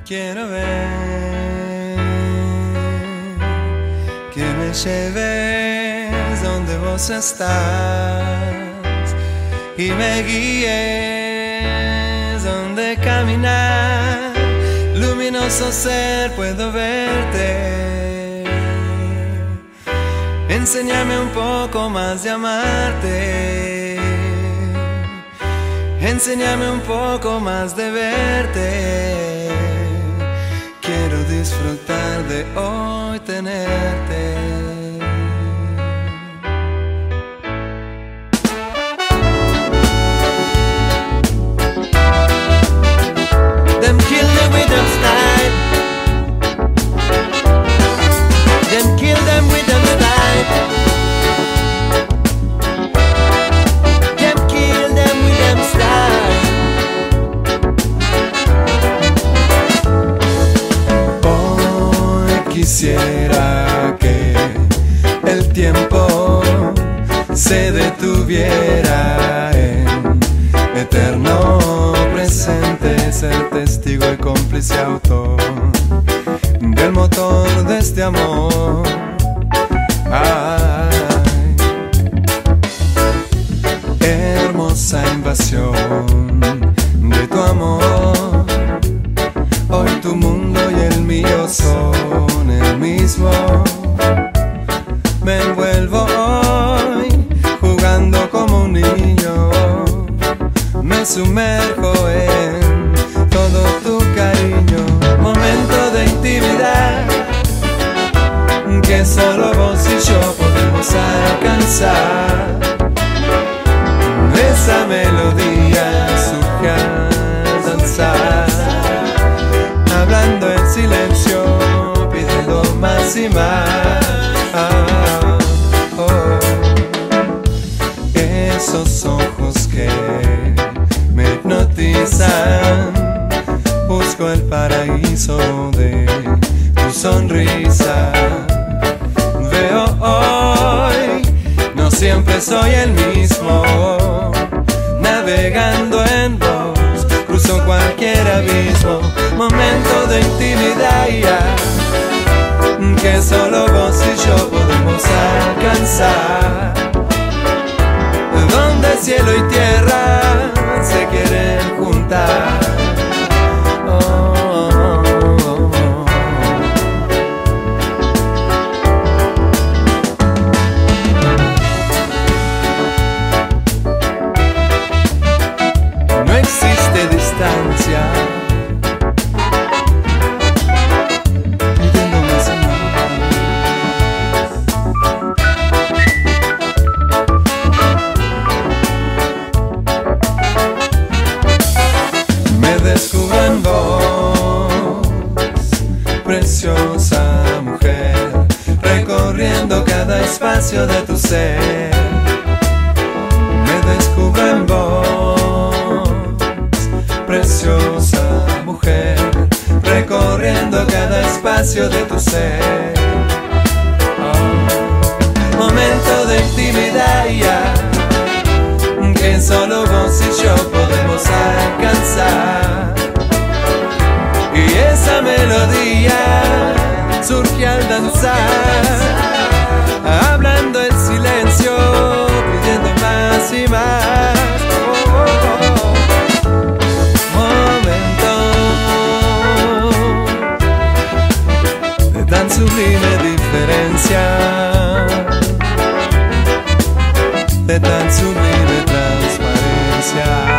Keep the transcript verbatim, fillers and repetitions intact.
Quiero ver que me lleves donde vos estás y me guíes donde caminar. Luminoso ser, puedo verte. Enséñame un poco más de amarte. Enséñame un poco más de verte. Quiero disfrutar de hoy tenerte. Them kill them with them style. Them kill them with them style. Them kill them with them style. Quisiera que el tiempo se detuviera en eterno presente, ser testigo y cómplice autor del motor de este amor. Ay, hermosa invasión de tu amor. Hoy tu mundo y el mío son el mismo. Me envuelvo hoy jugando como un niño. Me sumerjo en todo tu cariño. Momento de intimidad que solo vos y yo podemos alcanzar. Esa melodía surge al danzar. Hablando en silencio, pidiendo más y más. Ah, oh. Esos ojos que me hipnotizan. Busco el paraíso de tu sonrisa. Veo hoy, no siempre soy el mismo. Navegando en vos, cruzo cualquier abismo. Momento de intimidad ya, que solo vos y yo podemos alcanzar. Donde cielo y tierra se quieren juntar. Oh, oh, oh, oh. No existe distancia. Descubro en vos, preciosa mujer, recorriendo cada espacio de tu ser. Me descubro en vos, preciosa mujer, recorriendo cada espacio de tu ser. Oh, momento de intimidad ya, que solo vos y yo podemos alcanzar. Y esa melodía surge al danzar, hablando en silencio, pidiendo más y más. Oh, oh, oh. Momento de tan sublime diferencia, de tan sublime transparencia.